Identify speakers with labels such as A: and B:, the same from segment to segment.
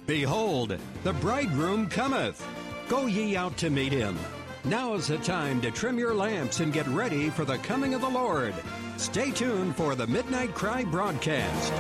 A: Behold, the bridegroom cometh. Go ye out to meet him. Now is the time to trim your lamps and get ready for the coming of the Lord. Stay tuned for the Midnight Cry broadcast.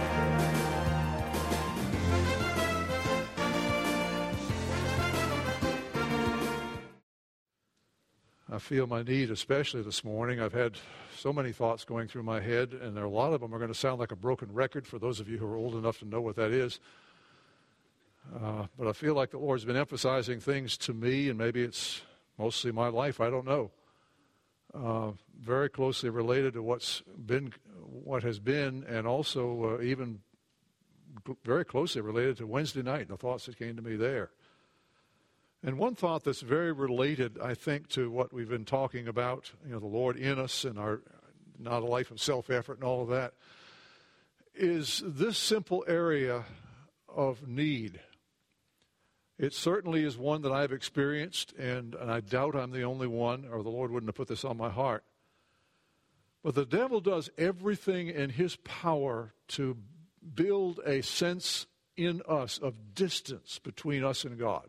B: I feel my need, especially this morning. I've had so many thoughts going through my head, and a lot of them are going to sound like a broken record for those of you who are old enough to know what that is. But I feel like the Lord's been emphasizing things to me, and maybe it's mostly my life, I don't know. Very closely related to what has been, and also even very closely related to Wednesday night, the thoughts that came to me there. And one thought that's very related, I think, to what we've been talking about, the Lord in us and our not a life of self-effort and all of that, is this simple area of need. It certainly is one that I've experienced, and I doubt I'm the only one, or the Lord wouldn't have put this on my heart. But the devil does everything in his power to build a sense in us of distance between us and God.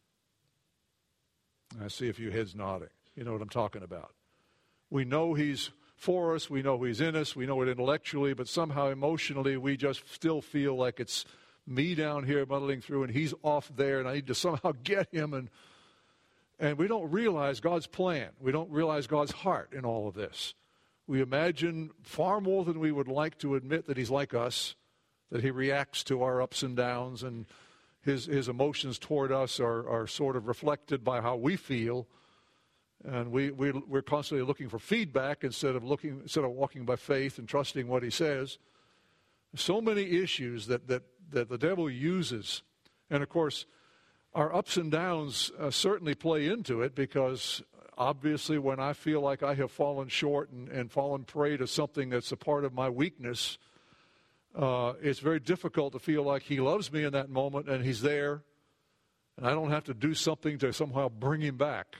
B: I see a few heads nodding. You know what I'm talking about. We know he's for us. We know he's in us. We know it intellectually, but somehow emotionally we just still feel like it's me down here muddling through and he's off there and I need to somehow get him. And we don't realize God's plan. We don't realize God's heart in all of this. We imagine far more than we would like to admit that he's like us, that he reacts to our ups and downs, and his emotions toward us are sort of reflected by how we feel, and we're constantly looking for feedback instead of walking by faith and trusting what he says. So many issues that the devil uses, and of course, our ups and downs certainly play into it, because obviously when I feel like I have fallen short and fallen prey to something that's a part of my weakness, it's very difficult to feel like he loves me in that moment and he's there, and I don't have to do something to somehow bring him back.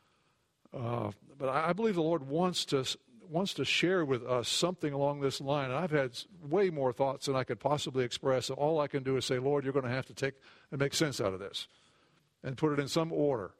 B: But I believe the Lord wants to share with us something along this line. And I've had way more thoughts than I could possibly express. So all I can do is say, Lord, you're going to have to take and make sense out of this and put it in some order.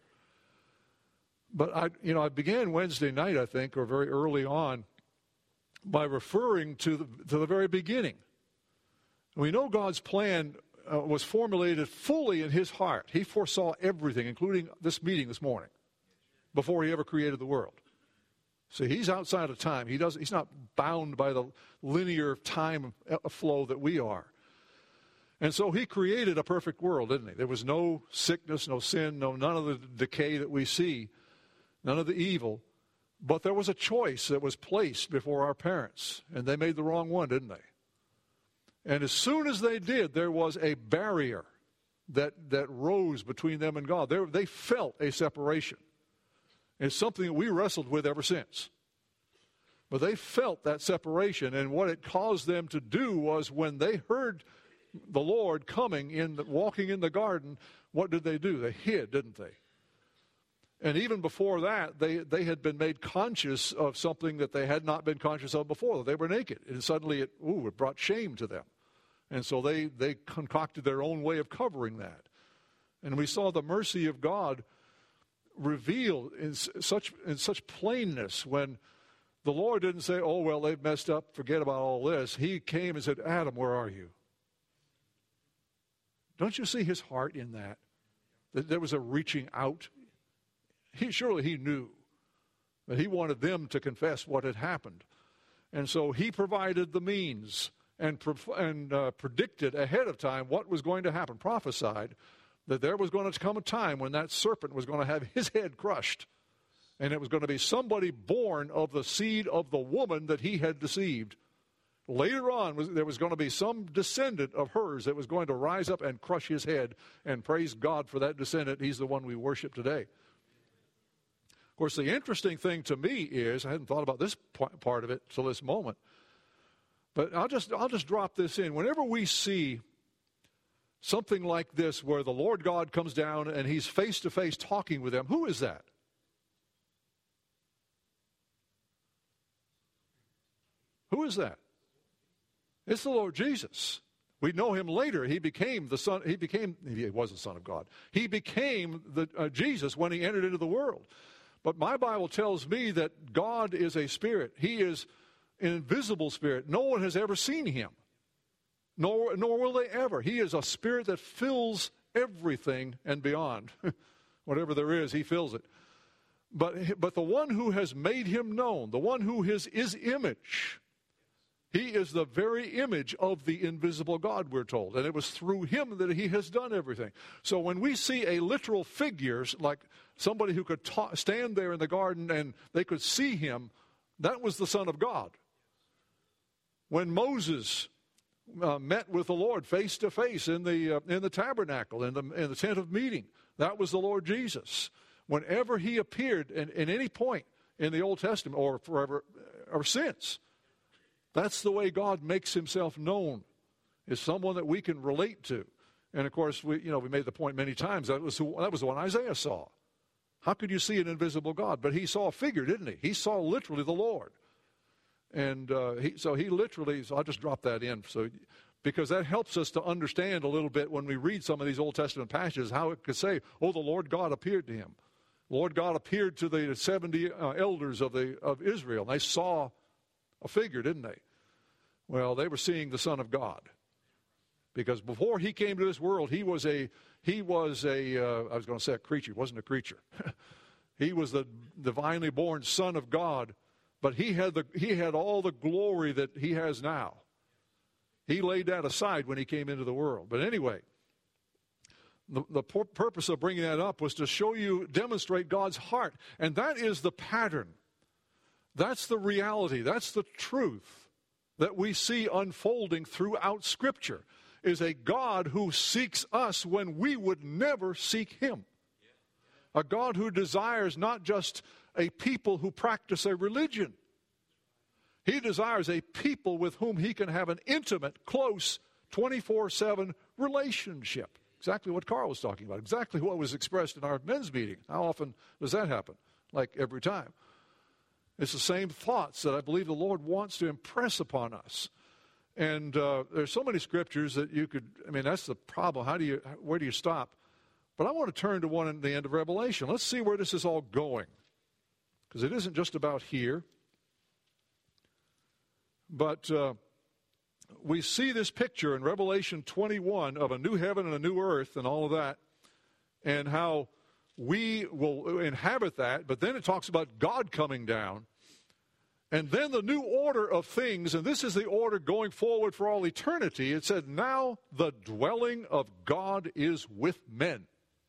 B: But I began Wednesday night, I think, or very early on, by referring to the very beginning. We know God's plan was formulated fully in his heart. He foresaw everything, including this meeting this morning, before he ever created the world. See, he's outside of time. He's not bound by the linear time flow that we are. And so he created a perfect world, didn't he? There was no sickness, no sin, none of the decay that we see, none of the evil. But there was a choice that was placed before our parents, and they made the wrong one, didn't they? And as soon as they did, there was a barrier that rose between them and God. They felt a separation. It's something that we wrestled with ever since. But they felt that separation, and what it caused them to do was, when they heard the Lord walking in the garden, what did they do? They hid, didn't they? And even before that, they had been made conscious of something that they had not been conscious of before. They were naked, and suddenly it brought shame to them. And so they concocted their own way of covering that. And we saw the mercy of God revealed in such plainness when the Lord didn't say, oh, well, they've messed up, forget about all this. He came and said, Adam, where are you? Don't you see his heart in that? That there was a reaching out. Surely he knew that he wanted them to confess what had happened. And so he provided the means and predicted ahead of time what was going to happen, prophesied that there was going to come a time when that serpent was going to have his head crushed, and it was going to be somebody born of the seed of the woman that he had deceived. Later on, there was going to be some descendant of hers that was going to rise up and crush his head, and praise God for that descendant. He's the one we worship today. Of course, the interesting thing to me is, I hadn't thought about this part of it till this moment, but I'll just drop this in. Whenever we see something like this where the Lord God comes down and he's face-to-face talking with them, who is that? Who is that? It's the Lord Jesus. We know him later. He became the son. He was the Son of God. He became Jesus when he entered into the world. But my Bible tells me that God is a spirit. He is an invisible spirit. No one has ever seen him, nor will they ever. He is a spirit that fills everything and beyond. Whatever there is, he fills it. But the one who has made him known, the one who is his image, he is the very image of the invisible God, we're told. And it was through him that he has done everything. So when we see a literal figure, like somebody who could stand there in the garden and they could see him, that was the Son of God. When Moses met with the Lord face to face in the tabernacle, in the tent of meeting, that was the Lord Jesus. Whenever he appeared in any point in the Old Testament or forever or since, that's the way God makes himself known, is someone that we can relate to. And of course, we made the point many times that was the one Isaiah saw. How could you see an invisible God? But he saw a figure, didn't he? He saw literally the Lord. And so I'll just drop that in, because that helps us to understand a little bit when we read some of these Old Testament passages, how it could say, oh, the Lord God appeared to him. The Lord God appeared to the 70 elders of Israel, and they saw a figure, didn't they? Well, they were seeing the Son of God. Because before he came to this world, he was a creature. He wasn't a creature. He was the divinely born Son of God, but he had all the glory that he has now. He laid that aside when he came into the world. But anyway, the purpose of bringing that up was to demonstrate God's heart. And that is the pattern. That's the reality. That's the truth that we see unfolding throughout Scripture, is a God who seeks us when we would never seek him. A God who desires not just a people who practice a religion. He desires a people with whom he can have an intimate, close, 24/7 relationship. Exactly what Carl was talking about. Exactly what was expressed in our men's meeting. How often does that happen? Like every time. It's the same thoughts that I believe the Lord wants to impress upon us. And there's so many scriptures that that's the problem. Where do you stop? But I want to turn to one at the end of Revelation. Let's see where this is all going. Because it isn't just about here. But we see this picture in Revelation 21 of a new heaven and a new earth and all of that. And how we will inhabit that. But then it talks about God coming down. And then the new order of things, and this is the order going forward for all eternity. It said, now the dwelling of God is with men.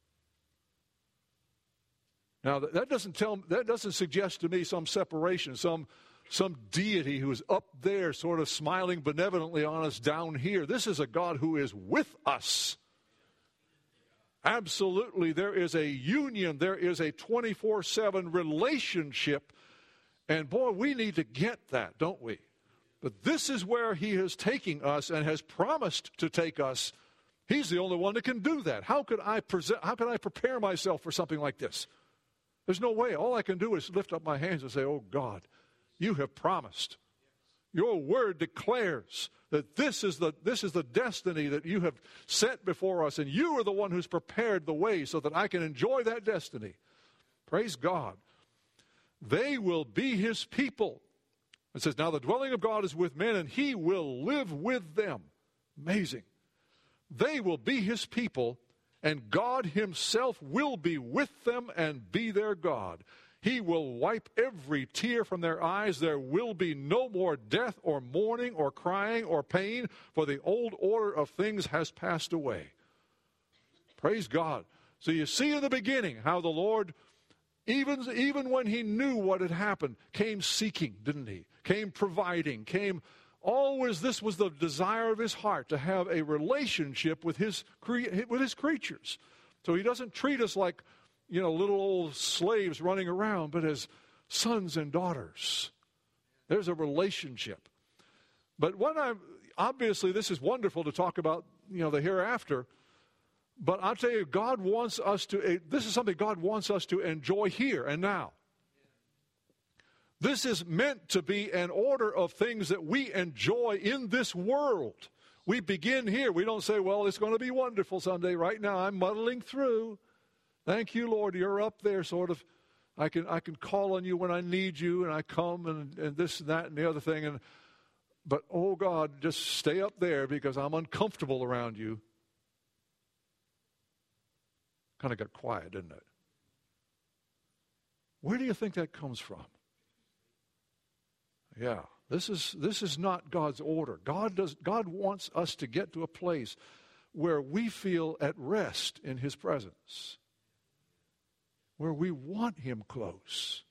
B: Now that doesn't suggest to me some separation, some deity who is up there sort of smiling benevolently on us down here. This is a God who is with us. Absolutely, there is a union, there is a 24/7 relationship. And boy, we need to get that, don't we? But this is where he is taking us and has promised to take us. He's the only one that can do that. How could I prepare myself for something like this? There's no way. All I can do is lift up my hands and say, oh God, you have promised. Your word declares that this is the destiny that you have set before us, and you are the one who's prepared the way so that I can enjoy that destiny. Praise God. They will be his people. It says, now the dwelling of God is with men, and he will live with them. Amazing. They will be his people, and God himself will be with them and be their God. He will wipe every tear from their eyes. There will be no more death or mourning or crying or pain, for the old order of things has passed away. Praise God. So you see in the beginning how the Lord, even when he knew what had happened, came seeking, didn't he? Came providing, came always. This was the desire of his heart, to have a relationship with his creatures. So he doesn't treat us like, little old slaves running around, but as sons and daughters. There's a relationship. But obviously this is wonderful to talk about, the hereafter. But I'll tell you, this is something God wants us to enjoy here and now. This is meant to be an order of things that we enjoy in this world. We begin here. We don't say, well, it's going to be wonderful someday. Right now, I'm muddling through. Thank you, Lord. You're up there, sort of. I can call on you when I need you, and I come, and this and that and the other thing. But, oh, God, just stay up there because I'm uncomfortable around you. Kind of got quiet, didn't it? Where do you think that comes from? Yeah, this is not God's order. God wants us to get to a place where we feel at rest in his presence, where we want him close.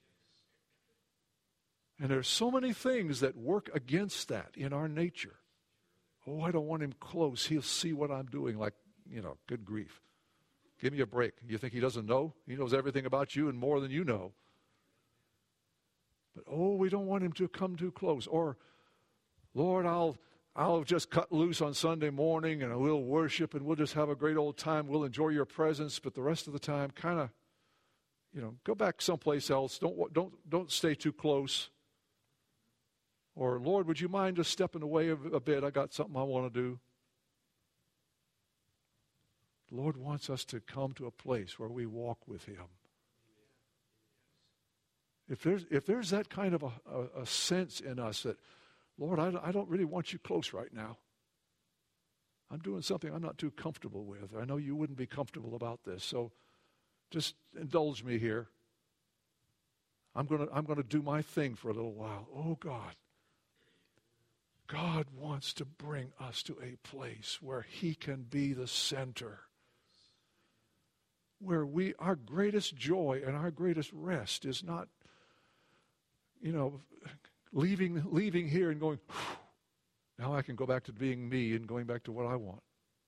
B: And there's so many things that work against that in our nature. Oh, I don't want him close. He'll see what I'm doing. Like, good grief. Give me a break. You think he doesn't know? He knows everything about you and more than you know. But, we don't want him to come too close. Or, Lord, I'll just cut loose on Sunday morning and we'll worship and we'll just have a great old time. We'll enjoy your presence. But the rest of the time, kind of, go back someplace else. Don't stay too close. Or, Lord, would you mind just stepping away a bit? I got something I want to do. The Lord wants us to come to a place where we walk with him. If there's that kind of a sense in us that, Lord, I don't really want you close right now. I'm doing something I'm not too comfortable with. I know you wouldn't be comfortable about this, so just indulge me here. I'm going to do my thing for a little while. Oh, God. God wants to bring us to a place where he can be the center, where our greatest joy and our greatest rest is not, leaving here and going, now I can go back to being me and going back to what I want.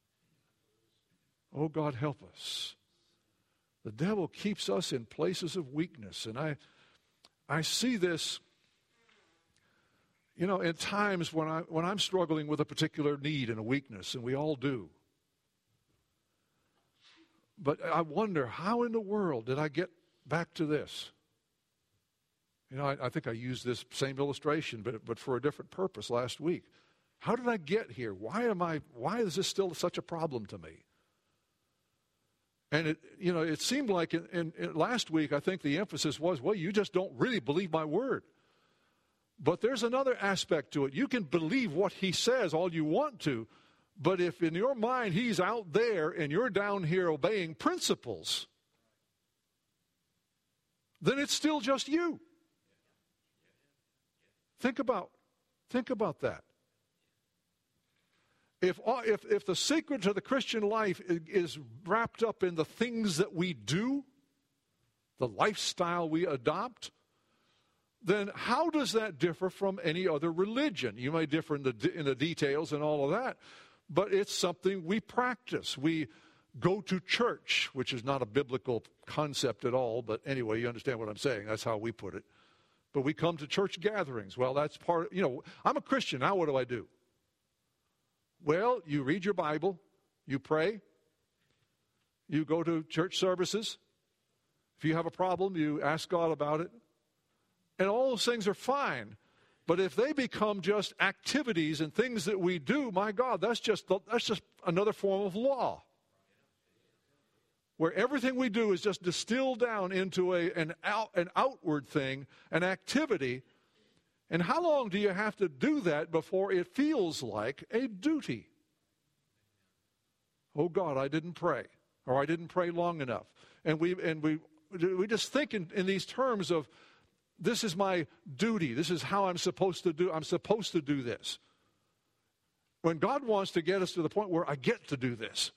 B: Oh, God, help us. The devil keeps us in places of weakness, and I see this, in times when I'm struggling with a particular need and a weakness, and we all do. But I wonder, how in the world did I get back to this? I think I used this same illustration, but for a different purpose last week. How did I get here? Why is this still such a problem to me? And it seemed like in last week, I think the emphasis was, well, you just don't really believe my word. But there's another aspect to it. You can believe what he says all you want to, but if in your mind he's out there and you're down here obeying principles, then it's still just you. Think about that. If the secret to the Christian life is wrapped up in the things that we do, the lifestyle we adopt, then how does that differ from any other religion? You may differ in the details and all of that, but it's something we practice. We go to church, which is not a biblical concept at all, but anyway, you understand what I'm saying. That's how we put it. But we come to church gatherings. Well, that's part of, I'm a Christian. Now what do I do? Well, you read your Bible, you pray, you go to church services. If you have a problem, you ask God about it. And all those things are fine. But if they become just activities and things that we do, my God, that's just another form of law. Where everything we do is just distilled down into an outward thing, an activity. And how long do you have to do that before it feels like a duty? Oh, God, I didn't pray, or I didn't pray long enough. And we just think in these terms of, this is my duty. This is how I'm supposed to do. I'm supposed to do this. When God wants to get us to the point where I get to do this.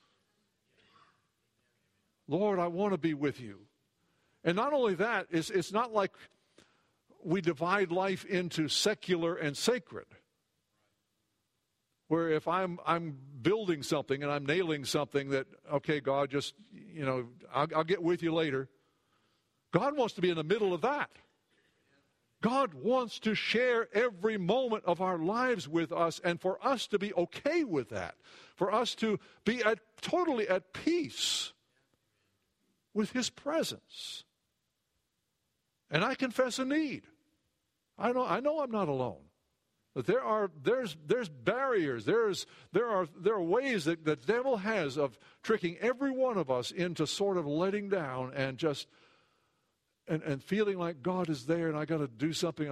B: Lord, I want to be with you. And not only that, it's not like we divide life into secular and sacred. Where if I'm building something and I'm nailing something that, okay, God, just, I'll get with you later. God wants to be in the middle of that. God wants to share every moment of our lives with us, and for us to be okay with that. For us to be totally at peace with his presence. And I confess a need. I know I'm not alone. That there's barriers, there are ways that the devil has of tricking every one of us into sort of letting down and just and feeling like God is there and I got to do something,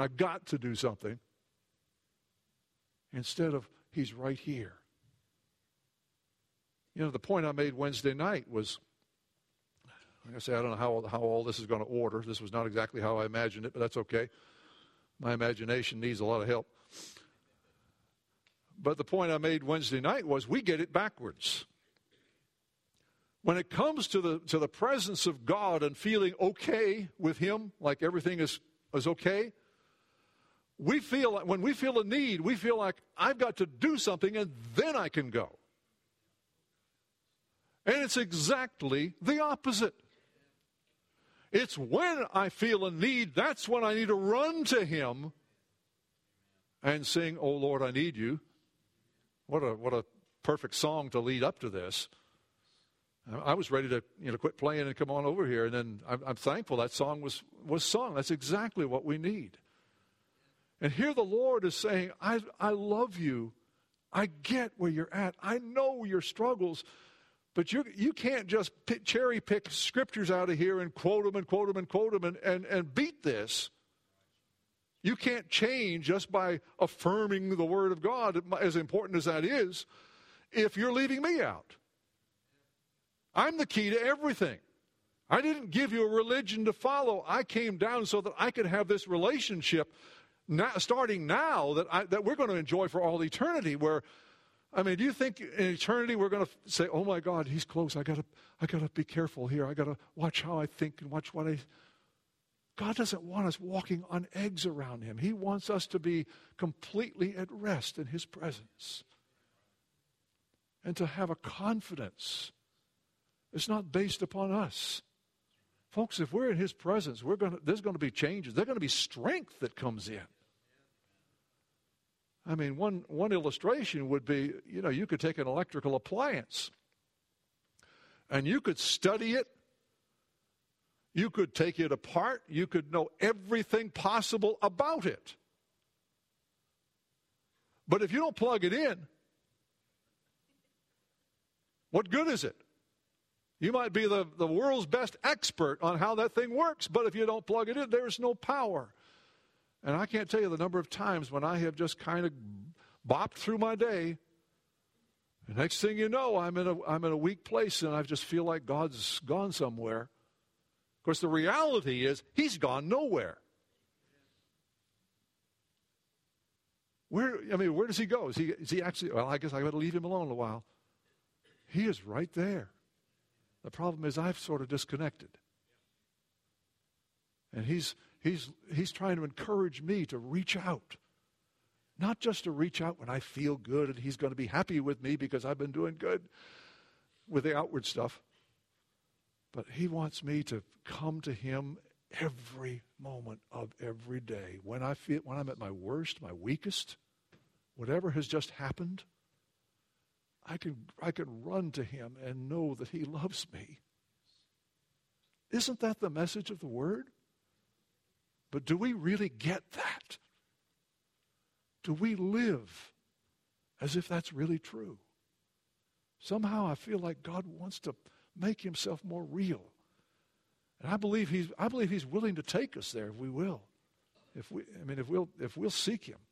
B: instead of He's right here. You know, the point I made Wednesday night was, like I say, I don't know how all this is going to order. This was not exactly how I imagined it, but that's okay. My imagination needs a lot of help. But the point I made Wednesday night was we get it backwards. When it comes to the presence of God and feeling okay with Him, like everything is okay, we feel like when we feel a need, we feel like I've got to do something and then I can go. And it's exactly the opposite. It's when I feel a need, that's when I need to run to Him and sing, "Oh Lord, I need you." What a perfect song to lead up to this. I was ready to quit playing and come on over here, and then I'm thankful that song was sung. That's exactly what we need. And here the Lord is saying, I love you. I get where you're at. I know your struggles. But you can't just cherry pick scriptures out of here and quote them and quote them and quote them and beat this. You can't change just by affirming the Word of God, as important as that is, if you're leaving me out. I'm the key to everything. I didn't give you a religion to follow. I came down so that I could have this relationship starting now that we're going to enjoy for all eternity. Where, I mean, do you think in eternity we're going to say, "Oh my God, He's close. I gotta be careful here. I gotta watch how I think and watch what I." God doesn't want us walking on eggs around Him. He wants us to be completely at rest in His presence. And to have a confidence. It's not based upon us. Folks, if we're in His presence, there's going to be changes. There's going to be strength that comes in. I mean, one illustration would be, you could take an electrical appliance and you could study it. You could take it apart. You could know everything possible about it. But if you don't plug it in, what good is it? You might be the world's best expert on how that thing works, but if you don't plug it in, there's no power. And I can't tell you the number of times when I have just kind of bopped through my day. The next thing you know, I'm in a weak place and I just feel like God's gone somewhere. Of course, the reality is He's gone nowhere. Where does He go? Is he actually, well, I guess I got to leave Him alone a while. He is right there. The problem is I've sort of disconnected. And He's trying to encourage me to reach out. Not just to reach out when I feel good and He's going to be happy with me because I've been doing good with the outward stuff. But He wants me to come to Him every moment of every day. When I'm at my worst, my weakest, whatever has just happened, I can run to Him and know that He loves me. Isn't that the message of the Word? But do we really get that? Do we live as if that's really true? Somehow I feel like God wants to make Himself more real. And I believe He's willing to take us there if we will. If we'll seek Him.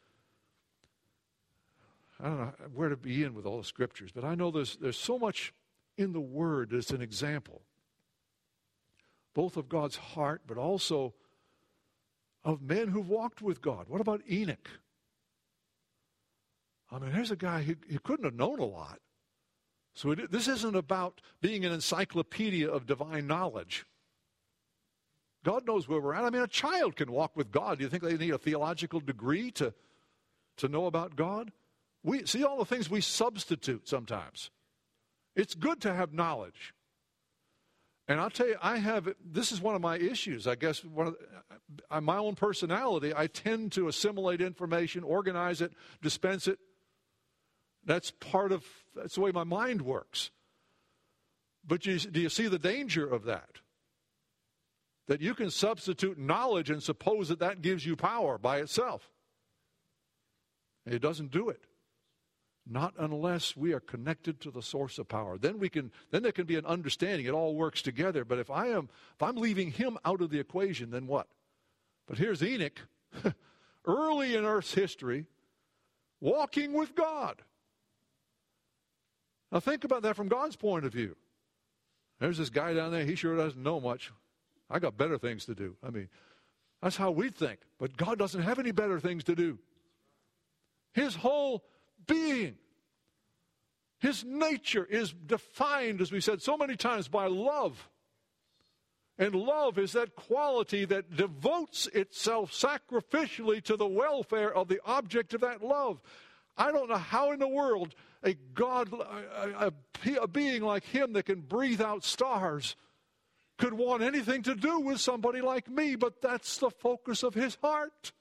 B: I don't know where to begin with all the scriptures, but I know there's so much in the Word that's an example, both of God's heart, but also of men who've walked with God. What about Enoch? I mean, here's a guy who couldn't have known a lot. So this isn't about being an encyclopedia of divine knowledge. God knows where we're at. I mean, a child can walk with God. Do you think they need a theological degree to know about God? We see all the things we substitute sometimes. It's good to have knowledge. And I'll tell you, this is one of my issues. I guess my own personality, I tend to assimilate information, organize it, dispense it. That's the way my mind works. But do you see the danger of that? That you can substitute knowledge and suppose that gives you power by itself. And it doesn't do it. Not unless we are connected to the source of power. Then there can be an understanding. It all works together. But if I'm leaving him out of the equation, then what? But here's Enoch, early in Earth's history, walking with God. Now think about that from God's point of view. There's this guy down there, he sure doesn't know much. I got better things to do. I mean, that's how we think. But God doesn't have any better things to do. His whole being, his nature is defined, as we said so many times, by love. And love is that quality that devotes itself sacrificially to the welfare of the object of that love. I don't know how in the world a being like him that can breathe out stars could want anything to do with somebody like me, but that's the focus of his heart.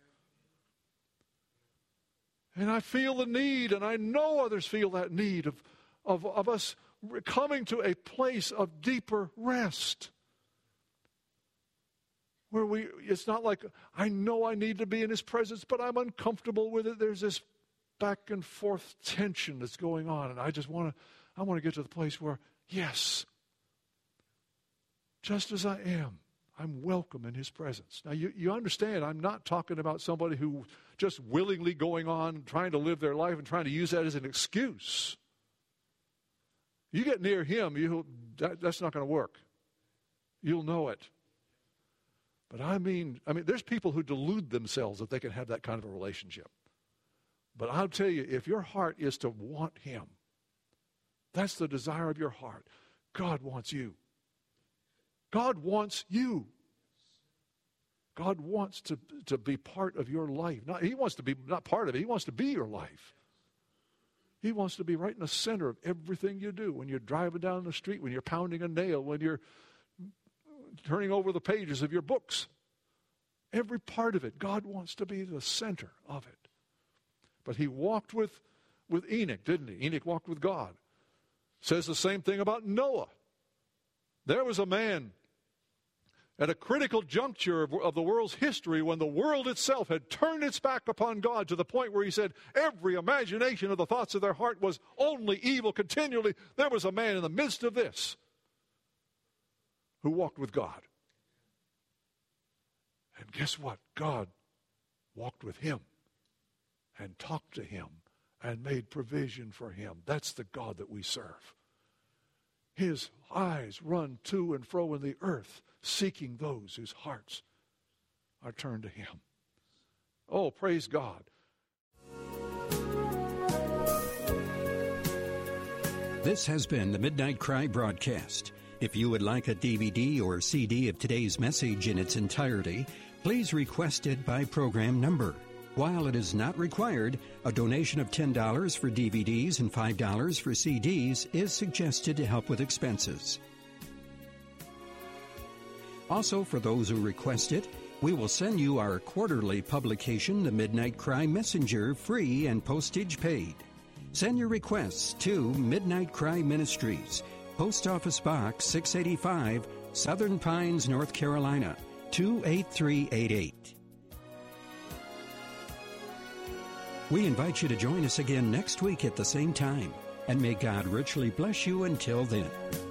B: And I feel the need, and I know others feel that need of us coming to a place of deeper rest. Where it's not like, I know I need to be in his presence, but I'm uncomfortable with it. There's this back and forth tension that's going on, and I want to get to the place where, yes, just as I am, I'm welcome in his presence. Now, you understand, I'm not talking about somebody who just willingly going on, trying to live their life and trying to use that as an excuse. You get near him, that's not going to work. You'll know it. But I mean, there's people who delude themselves that they can have that kind of a relationship. But I'll tell you, if your heart is to want him, that's the desire of your heart. God wants you. God wants you. God wants to be part of your life. He wants to be not part of it. He wants to be your life. He wants to be right in the center of everything you do. When you're driving down the street, when you're pounding a nail, when you're turning over the pages of your books. Every part of it, God wants to be the center of it. But he walked with Enoch, didn't he? Enoch walked with God. Says the same thing about Noah. There was a man at a critical juncture of the world's history when the world itself had turned its back upon God to the point where he said every imagination of the thoughts of their heart was only evil continually. There was a man in the midst of this who walked with God. And guess what? God walked with him and talked to him and made provision for him. That's the God that we serve. His eyes run to and fro in the earth, seeking those whose hearts are turned to him. Oh, praise God.
A: This has been the Midnight Cry broadcast. If you would like a DVD or CD of today's message in its entirety, please request it by program number. While it is not required, a donation of $10 for DVDs and $5 for CDs is suggested to help with expenses. Also, for those who request it, we will send you our quarterly publication, The Midnight Cry Messenger, free and postage paid. Send your requests to Midnight Cry Ministries, Post Office Box 685, Southern Pines, North Carolina, 28388. We invite you to join us again next week at the same time, and may God richly bless you until then.